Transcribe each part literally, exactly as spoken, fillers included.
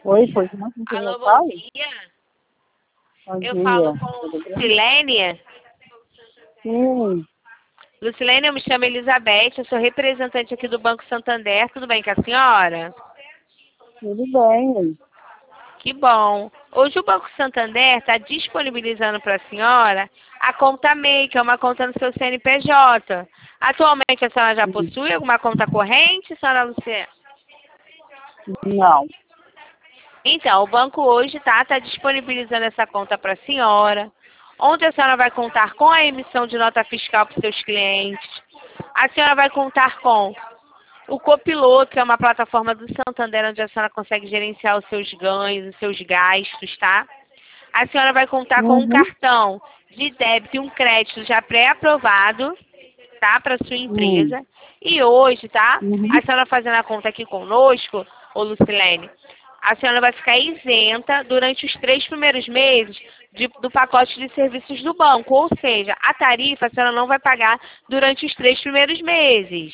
Oi, foi que não sei quem eu Alô, bom falo? dia. Bom Eu dia. falo com Tudo bem? Lucilene. Sim, Lucilene, eu me chamo Elizabeth, eu sou representante aqui do Banco Santander. Tudo bem com a senhora? tudo bem. Que bom. Hoje o Banco Santander está disponibilizando para a senhora a conta M E I, que é uma conta no seu C N P J. Atualmente a senhora já Hum, possui alguma conta corrente, senhora Lucilene? Não. Então, o banco hoje está tá disponibilizando essa conta para a senhora, onde a senhora vai contar com a emissão de nota fiscal para os seus clientes. A senhora vai contar com o Copiloto, que é uma plataforma do Santander, onde a senhora consegue gerenciar os seus ganhos, os seus gastos, tá? A senhora vai contar com um Uhum. cartão de débito e um crédito já pré-aprovado, tá? Para sua Hum. empresa. E hoje, tá? A Uhum. senhora fazendo a conta aqui conosco, ô Lucilene, a senhora vai ficar isenta durante os três primeiros meses de- do pacote de serviços do banco. Ou seja, a tarifa a senhora não vai pagar durante os três primeiros meses.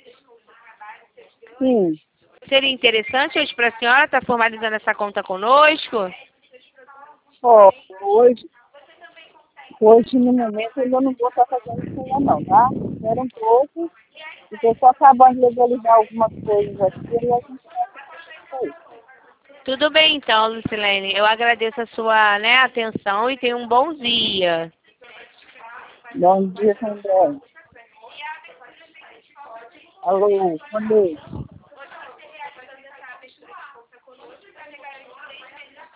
Sim. Seria interessante hoje para a senhora estar formalizando essa conta conosco? Ó, hoje, hoje, no momento, eu ainda não vou estar fazendo isso ainda não, tá? Espera um pouco, porque eu só acabando de legalizar algumas coisas aqui e a gente vai fazer isso. Tudo bem então, Lucilene. Eu agradeço a sua, né, atenção e tenha um bom dia. Bom dia também. Alô, bom dia.